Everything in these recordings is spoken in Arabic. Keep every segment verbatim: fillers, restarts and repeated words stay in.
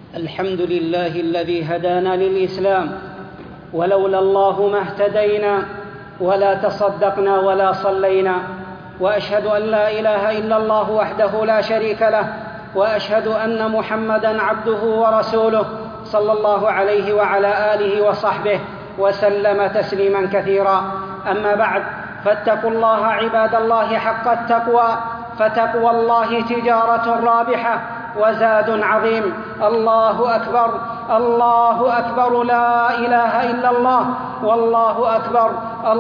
الحمد لله الذي هدانا للإسلام، ولولا الله ما اهتدينا ولا تصدقنا ولا صلينا. وأشهد أن لا إله إلا الله وحده لا شريك له، وأشهد أن محمدًا عبده ورسوله صلى الله عليه وعلى آله وصحبه وسلم تسليمًا كثيرا. أما بعد، فاتقوا الله عباد الله حق التقوى، فتقوى الله تجارة رابحة وزاد عظيم. الله أكبر، الله أكبر، لا إله إلا الله، والله أكبر،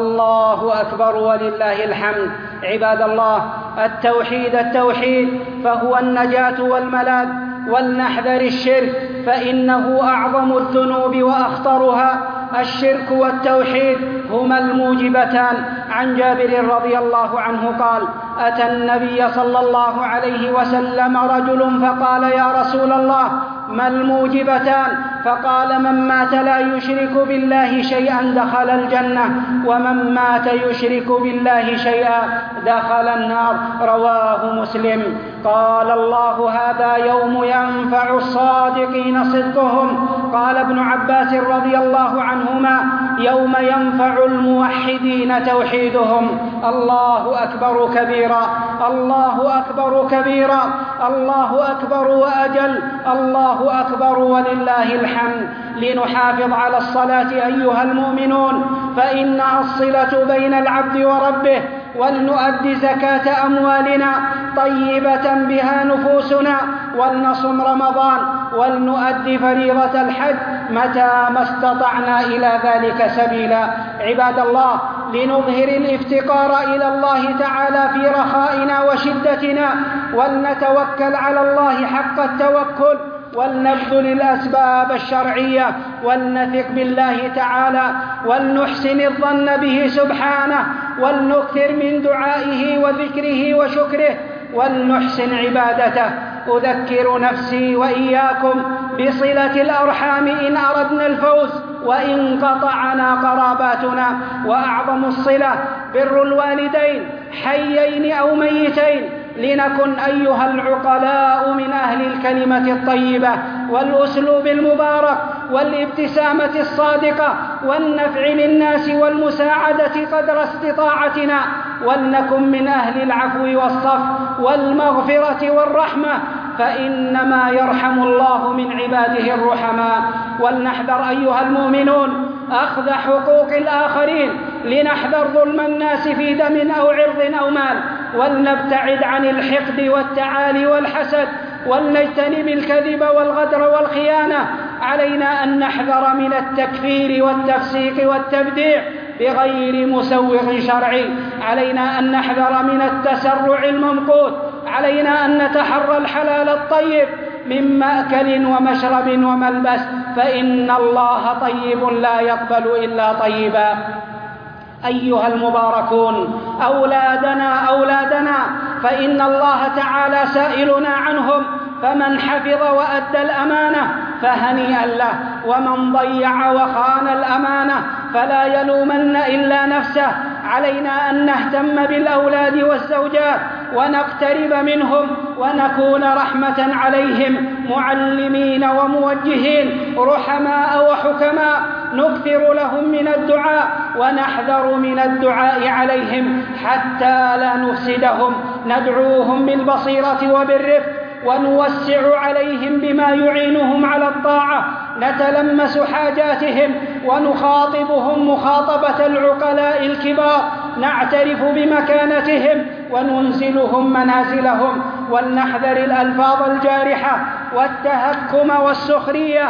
الله أكبر، ولله الحمد. عباد الله، التوحيد التوحيد فهو النجاة والملاذ، ولنحذر الشرك فإنه أعظم الذنوب وأخطرها. الشرك والتوحيد هما الموجبتان. عن جابر رضي الله عنه قال: أتى النبي صلى الله عليه وسلم رجل فقال: يا رسول الله، ما الموجبتان؟ فقال: من مات لا يشرك بالله شيئا دخل الجنة، ومن مات يشرك بالله شيئا دخل النار. رواه مسلم. قال الله: هذا يوم ينفع الصادقين صدقهم. قال ابن عباس رضي الله عنهما: يوم ينفع الموحدين توحيدهم. الله أكبر كبيرا، الله أكبر كبيرا، الله أكبر وأجل، الله أكبر ولله الحمد. لنحافظ على الصلاة أيها المؤمنون، فإنها الصلة بين العبد وربه. ولنؤدي زكاة أموالنا طيبة بها نفوسنا، ولنصم رمضان، ولنؤدي فريضة الحج متى ما استطعنا إلى ذلك سبيلا. عباد الله، لنظهر الافتقار إلى الله تعالى في رخائنا وشدتنا، ولنتوكل على الله حق التوكل، ولنبذل الأسباب الشرعية، ولنثق بالله تعالى، ولنحسن الظن به سبحانه، ولنكثر من دعائه وذكره وشكره، ولنحسن عبادته. أذكر نفسي وإياكم بصلة الأرحام إن أردنا الفوز، وإن قطعنا قراباتنا. وأعظم الصلة بر الوالدين حيين أو ميتين، لنكن أيها العقلاء من أهل الكلمة الطيبة والأسلوب المبارك والابتسامة الصادقة والنفع للناس والمساعدة قدر استطاعتنا، ولنكن من أهل العفو والصف والمغفرة والرحمة، فإنما يرحم الله من عباده الرحماء. ولنحذر أيها المؤمنون أخذ حقوق الآخرين، لنحذر ظلم الناس في دم أو عرض أو مال، ولنبتعد عن الحقد والتعالي والحسد، ولنجتنب الكذب والغدر والخيانة. علينا أن نحذر من التكفير والتفسيق والتبديع بغير مسوغ شرعي. علينا أن نحذر من التسرع الممقوت. علينا أن نتحرى الحلال الطيب من مأكل ومشرب وملبس، فإن الله طيب لا يقبل إلا طيبا. أيها المباركون، أولادنا أولادنا فإن الله تعالى سائلنا عنهم، فمن حفظ وأدى الأمانة فهنيئا له، ومن ضيع وخان الأمانة فلا يلومن إلا نفسه. علينا أن نهتم بالأولاد والزوجات، ونقترب منهم، ونكون رحمة عليهم، معلمين وموجهين، رحماء وحكماء، نكثر لهم من الدعاء، ونحذر من الدعاء عليهم حتى لا نفسدهم. ندعوهم بالبصيرة وبالرفق، ونوسع عليهم بما يعينهم على الطاعة، نتلمس حاجاتهم، ونخاطبهم مخاطبة العقلاء الكبار، نعترف بمكانتهم، وننزلهم منازلهم، ولنحذر الألفاظ الجارحة والتهكم والسخرية،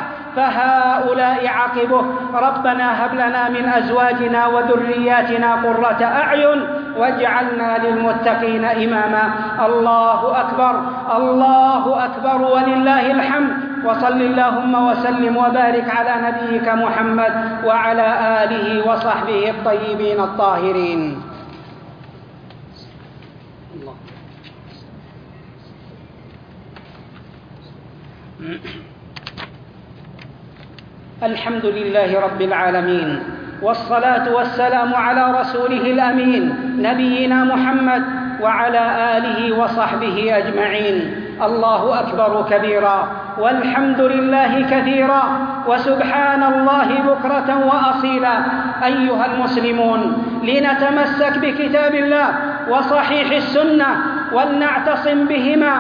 فهؤلاء عاقبه. ربنا هب لنا من أزواجنا وذرياتنا قرة أعين، واجعلنا للمتقين إماما. الله أكبر، الله أكبر، ولله الحمد. وصل اللهم وسلم وبارك على نبيك محمد وعلى آله وصحبه الطيبين الطاهرين. الله. الحمد لله رب العالمين، والصلاة والسلام على رسوله الأمين نبينا محمد وعلى آله وصحبه أجمعين. الله أكبر كبيرا، والحمد لله كثيرا وسبحان الله بكرة وأصيلا. أيها المسلمون، لنتمسك بكتاب الله وصحيح السنة ولنعتصم بهما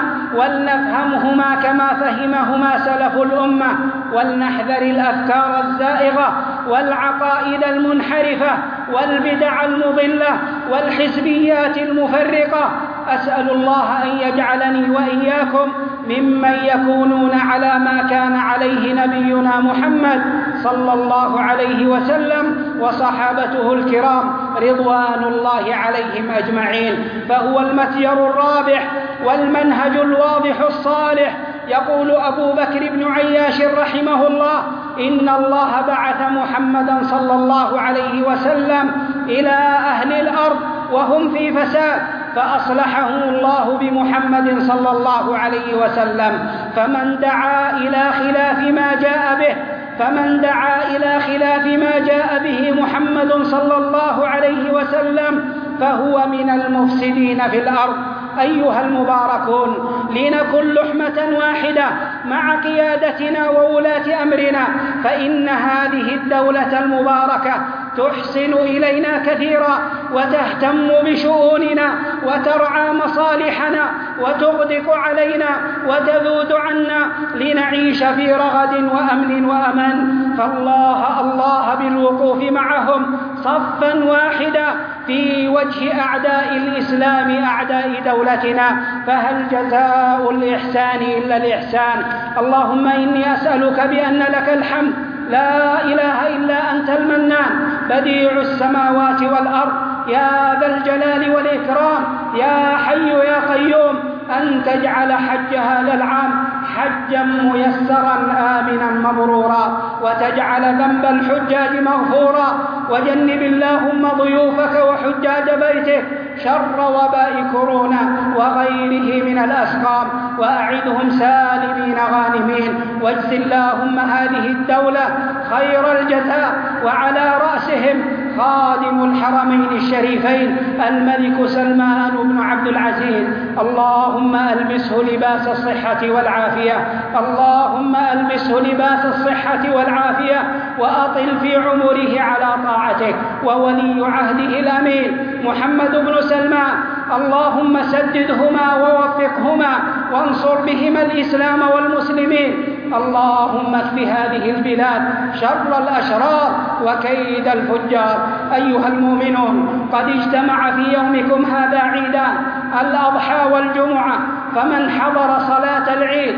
ولنفهمهما كما فهمهما سلف الأمة، ولنحذر الأفكار الزائغة والعقائد المنحرفة والبدع المضلة والحزبيات المفرقة. أسأل الله أن يجعلني وإياكم ممن يكونون على ما كان عليه نبينا محمد صلى الله عليه وسلم وصحابته الكرام رضوان الله عليهم أجمعين، فهو المتجر الرابح والمنهج الواضح الصالح. يقول أبو بكر بن عياش رحمه الله: إن الله بعث محمدا صلى الله عليه وسلم إلى أهل الأرض وهم في فساد، فأصلحهم الله بمحمد صلى الله عليه وسلم، فمن دعا إلى خلاف ما جاء به فمن دعا إلى خلاف ما جاء به محمد صلى الله عليه وسلم فهو من المفسدين في الأرض. أيها المباركون، لنكن لحمة واحدة مع قيادتنا وولاة أمرنا، فإن هذه الدولة المباركة تحسن إلينا كثيرا وتهتم بشؤوننا وترعى مصالحنا وتغدق علينا وتذود عنا لنعيش في رغد وأمن وأمان. فالله الله بالوقوف معهم صفا واحدا في وجه أعداء الإسلام أعداء دولتنا، فهل جزاء الإحسان إلا الإحسان؟ اللهم إني أسألك بأن لك الحمد لا إله إلا أنت المنان بديع السماوات والأرض يا ذا الجلال والإكرام يا حي يا قيوم، أن تجعل حج هذا العام حجا ميسرا آمنا مبرورا، وتجعل ذنب الحجاج مغفورا، وجنب اللهم ضيوفك وحجاج بيتك شر وباء كورونا وغيره من الأسقام، وأعدهم سالمين غانمين، واجز اللهم هذه الدولة خير الجزاء، وعلى رأسهم خادم الحرمين الشريفين الملك سلمان بن عبد العزيز. اللهم ألبسه لباس الصحة والعافية اللهم ألبسه لباس الصحة والعافية وأطل في عمره على طاعتك. وولي عهده الأمين محمد بن سلمان اللهم سددهما ووفقهما وانصر بهما الإسلام والمسلمين. اللهم اكف هذه البلاد شر الأشرار وكيد الفجار. أيها المؤمنون، قد اجتمع في يومكم هذا عيدان الأضحى والجمعة، فمن حضر صلاة العيد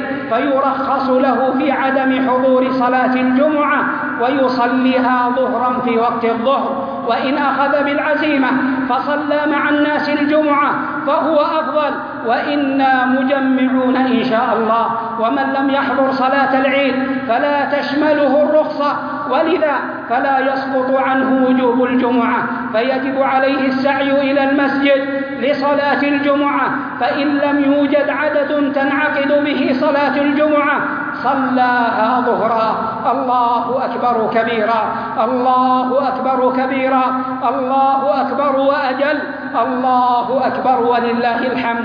فيرخص له في عدم حضور صلاة الجمعة ويصليها ظهرا في وقت الظهر، وإن أخذ بالعزيمة فصلى مع الناس الجمعة فهو أفضل، وإنا مجمعون إن شاء الله. ومن لم يحضر صلاة العيد فلا تشمله الرخصة، ولذا فلا يسقط عنه وجوب الجمعة، فيجب عليه السعي إلى المسجد لصلاة الجمعة، فإن لم يوجد عدد تنعقد به صلاة الجمعة صلاها ظهرا. الله أكبر كبيرا الله أكبر كبيرا الله أكبر وأجل الله أكبر ولله الحمد.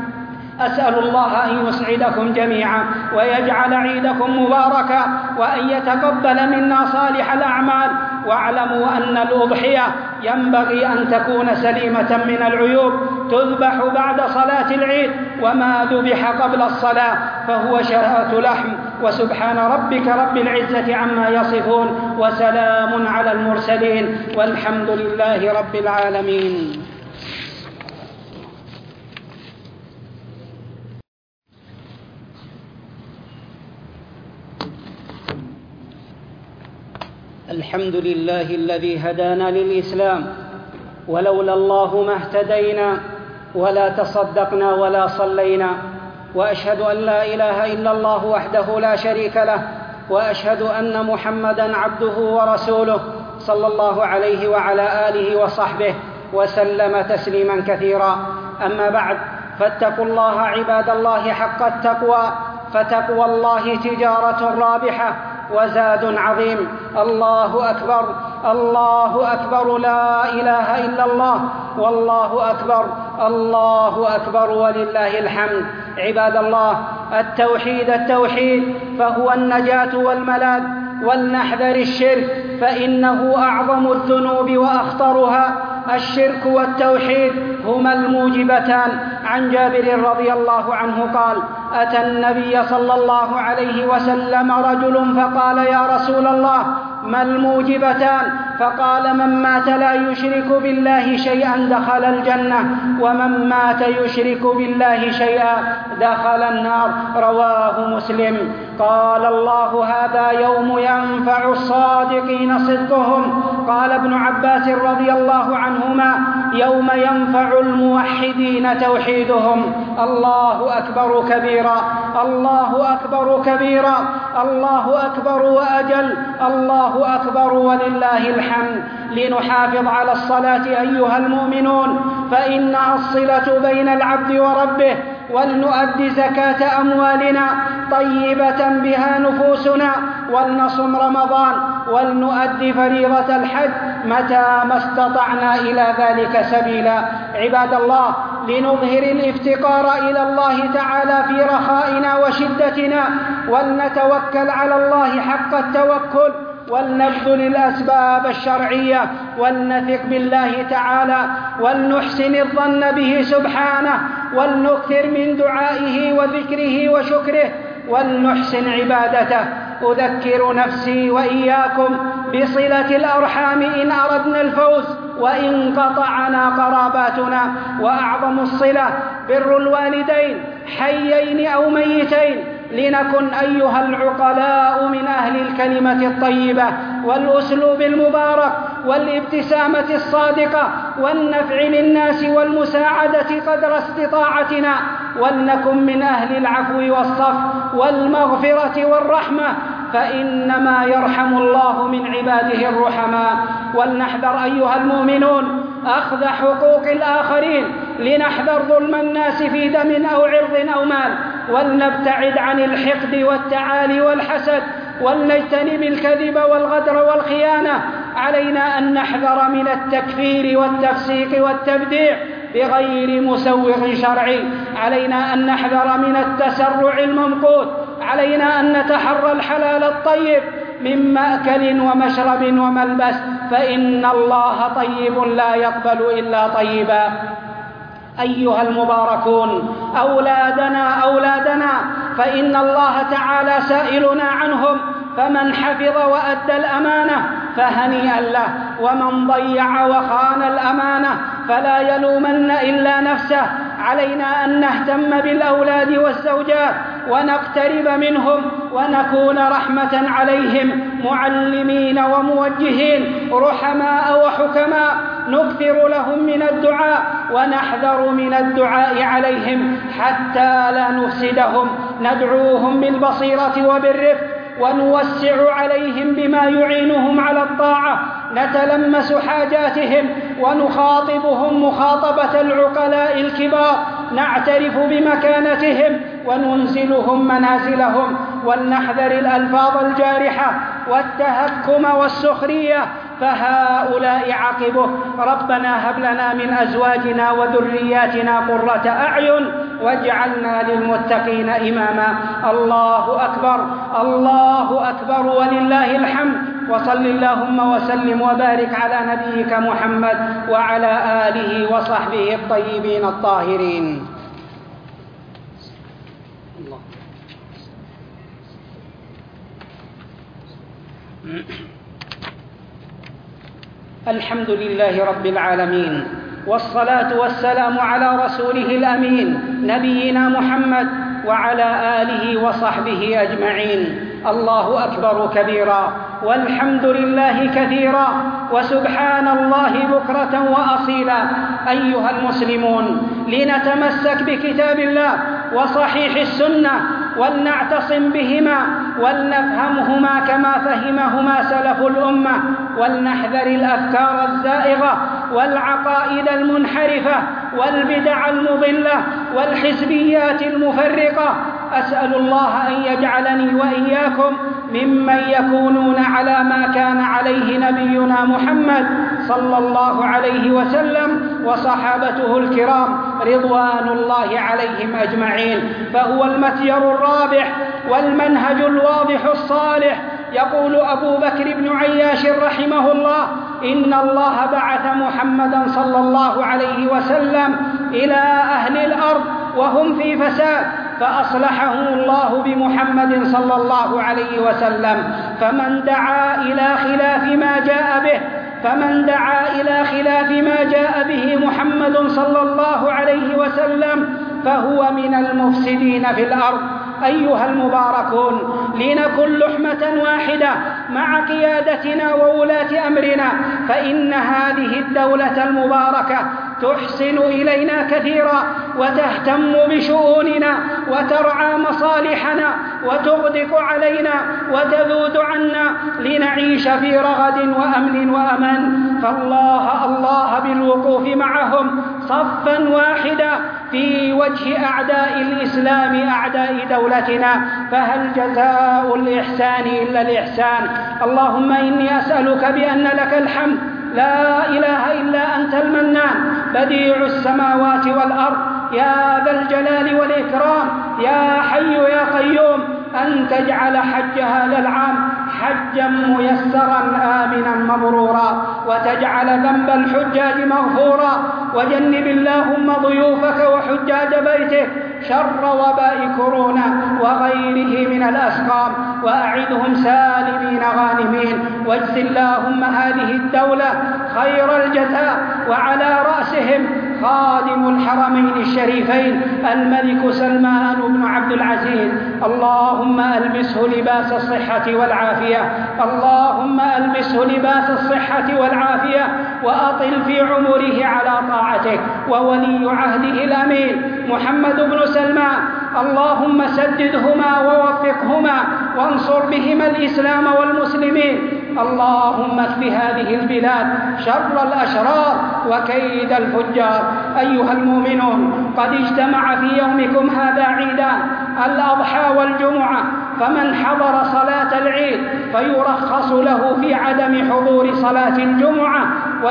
أسأل الله أن يسعدكم جميعا ويجعل عيدكم مباركا وأن يتقبل منا صالح الأعمال. واعلموا أن الأضحية ينبغي أن تكون سليمة من العيوب، تذبح بعد صلاة العيد، وما ذبح قبل الصلاة فهو شراءة لحم. وسبحان ربك رب العزة عما يصفون وسلام على المرسلين والحمد لله رب العالمين. الحمد لله الذي هدانا للإسلام، ولولا الله ما اهتدينا ولا تصدقنا ولا صلينا. وأشهد أن لا إله إلا الله وحده لا شريك له، وأشهد أن محمدًا عبده ورسوله صلى الله عليه وعلى آله وصحبه وسلم تسليمًا كثيرا. أما بعد، فاتقوا الله عباد الله حق التقوى، فتقوى الله تجارة رابحة وزاد عظيم. الله أكبر الله أكبر لا إله إلا الله والله أكبر الله أكبر ولله الحمد. عباد الله، التوحيد التوحيد فهو النجاة والملاذ، ولنحذر الشرك فإنه أعظم الذنوب وأخطرها. الشرك والتوحيد هما الموجبتان. عن جابر رضي الله عنه قال: أتى النبي صلى الله عليه وسلم رجل فقال: يا رسول الله، ما الموجبتان؟ فقال: من مات لا يشرك بالله شيئا دخل الجنة، ومن مات يشرك بالله شيئا دخل النار. رواه مسلم. قال الله: هذا يوم ينفع الصادقين صدقهم. قال ابن عباس رضي الله عنهما: يوم ينفع الموحدين توحيدهم. الله أكبر كبيرا، الله أكبر كبيرا، الله أكبر وأجل، الله أكبر ولله الحمد. لنحافظ على الصلاة أيها المؤمنون، فإنها الصلة بين العبد وربه. ولنؤدي زكاة أموالنا طيبة بها نفوسنا، ولنصم رمضان، ولنؤدي فريضة الحج متى ما استطعنا إلى ذلك سبيلا. عباد الله، لنظهر الافتقار إلى الله تعالى في رخائنا وشدتنا، ولنتوكل على الله حق التوكل، ولنبذل الأسباب الشرعية، ولنثق بالله تعالى، ولنحسن الظن به سبحانه، ولنكثر من دعائه وذكره وشكره، ولنحسن عبادته. أذكر نفسي وإياكم بصلة الأرحام إن أردنا الفوز، وإن قطعنا قراباتنا. وأعظم الصلة بر الوالدين حيين أو ميتين. لنكن أيها العقلاء من أهل الكلمة الطيبة والأسلوب المبارك والابتسامة الصادقة والنفع للناس والمساعدة قدر استطاعتنا، ولنكن من أهل العفو والصفح والمغفرة والرحمة، فإنما يرحم الله من عباده الرحماء. ولنحذر أيها المؤمنون أخذ حقوق الآخرين، لنحذر ظلم الناس في دم أو عرض أو مال، ولنبتعد عن الحقد والتعالي والحسد، ولنجتنب الكذب والغدر والخيانة. علينا أن نحذر من التكفير والتفسيق والتبديع بغير مسوغ شرعي. علينا أن نحذر من التسرع الممقوت. علينا أن نتحرى الحلال الطيب من مأكل ومشرب وملبس، فإن الله طيب لا يقبل إلا طيبا. أيها المباركون، أولادنا أولادنا فإن الله تعالى سائلنا عنهم، فمن حفظ وأدى الأمانة فهنيئا له، ومن ضيع وخان الأمانة فلا يلومن إلا نفسه. علينا أن نهتم بالأولاد والزوجات ونقترب منهم ونكون رحمة عليهم، معلمين وموجهين، رحماء وحكماء، نكثر لهم من الدعاء ونحذر من الدعاء عليهم حتى لا نفسدهم. ندعوهم بالبصيرة وبالرفق، ونوسع عليهم بما يعينهم على الطاعة، نتلمس حاجاتهم ونخاطبهم مخاطبة العقلاء الكبار، نعترف بمكانتهم وننزلهم منازلهم، ولنحذر الألفاظ الجارحة والتهكم والسخرية، فهؤلاء عاقبه. ربنا هب لنا من أزواجنا وذرياتنا قرة أعين واجعلنا للمتقين إماما. الله أكبر، الله أكبر ولله الحمد. وصل اللهم وسلم وبارك على نبيك محمد وعلى آله وصحبه الطيبين الطاهرين. الله. الحمد لله رب العالمين، والصلاة والسلام على رسوله الأمين نبينا محمد وعلى آله وصحبه أجمعين. الله أكبر كبيرا، والحمد لله كثيرا، وسبحان الله بكرة وأصيلا. أيها المسلمون، لنتمسك بكتاب الله وصحيح السنة، ولنعتصم بهما، ولنفهمهما كما فهمهما سلف الأمة، ولنحذر الأفكار الزائغة والعقائد المنحرفة والبدع المضلة والحزبيات المفرقة. أسأل الله أن يجعلني وإياكم ممن يكونون على ما كان عليه نبينا محمد صلى الله عليه وسلم وصحابته الكرام رضوان الله عليهم أجمعين، فهو المتجر الرابح والمنهج الواضح الصالح. يقول أبو بكر بن عياش رحمه الله: إن الله بعث محمدا صلى الله عليه وسلم إلى أهل الأرض وهم في فساد، فأصلحهم الله بمحمد صلى الله عليه وسلم. فمن دعا إلى خلاف ما جاء به فمن دعا إلى خلاف ما جاء به محمد صلى الله عليه وسلم فهو من المفسدين في الأرض. أيها المباركون، لنكن لحمة واحدة مع قيادتنا وولاة أمرنا، فإن هذه الدولة المباركة تحسن إلينا كثيرا وتهتم بشؤوننا وترعى مصالحنا وتغدق علينا وتذود عنا لنعيش في رغد وأمن وأمان. فالله الله بالوقوف معهم صفا واحدا في وجه أعداء الإسلام أعداء دولتنا، فهل جزاء الإحسان إلا الإحسان؟ اللهم إني أسألك بأن لك الحمد لا إله إلا أنت المنان بديع السماوات والأرض يا ذا الجلال والإكرام يا حي يا قيوم، أن تجعل حج هذا العام حجا ميسرا آمنا مبرورا، وتجعل ذنب الحجاج مغفورا، وجنب اللهم ضيوفك وحجاج بيتك شر وباء كورونا وغيره من الأسقام، وأعدهم سالمين غانمين، واجز اللهم هذه الدولة خير الجزاء، وعلى رأسهم خادم الحرمين الشريفين الملك سلمان بن عبد العزيز. اللهم ألبسه لباس الصحة والعافية اللهم ألبسه لباس الصحة والعافية وأطل في عمره على طاعتك. وولي عهده الأمين محمد بن سلمان اللهم سددهما ووفقهما وانصر بهما الإسلام والمسلمين. اللهم اكف هذه البلاد شر الأشرار وكيد الفجار. أيها المؤمنون، قد اجتمع في يومكم هذا عيدان الأضحى والجمعة، فمن حضر صلاة العيد فيرخص له في عدم حضور صلاة الجمعة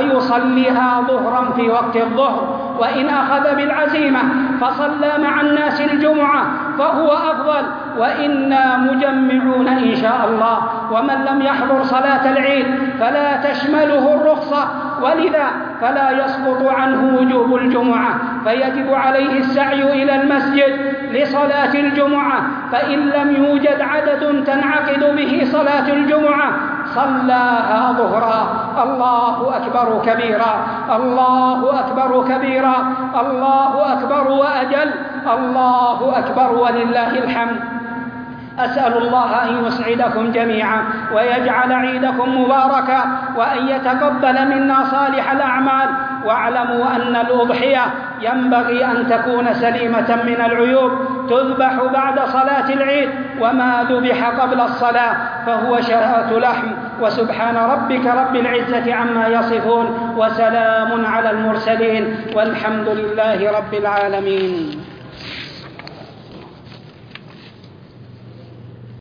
ويصليها ظهرا في وقت الظهر، وإن أخذ بالعزيمة فصلى مع الناس الجمعة فهو أفضل، وإنا مجمعون إن شاء الله. ومن لم يحضر صلاة العيد فلا تشمله الرخصة، ولذا فلا يسقط عنه وجوب الجمعة، فيجب عليه السعي إلى المسجد لصلاة الجمعة، فإن لم يوجد عدد تنعقد به صلاة الجمعة صلاها ظهرا. الله أكبر كبيرا الله أكبر كبيرا الله أكبر وأجل الله أكبر ولله الحمد. أسأل الله أن يسعدكم جميعا ويجعل عيدكم مباركا وأن يتقبل منا صالح الأعمال. واعلموا أن الأضحية ينبغي أن تكون سليمة من العيوب، تذبح بعد صلاة العيد، وما ذبح قبل الصلاة فهو شراءة لحم. وسبحان ربك رب العزة عما يصفون، وسلام على المرسلين، والحمد لله رب العالمين.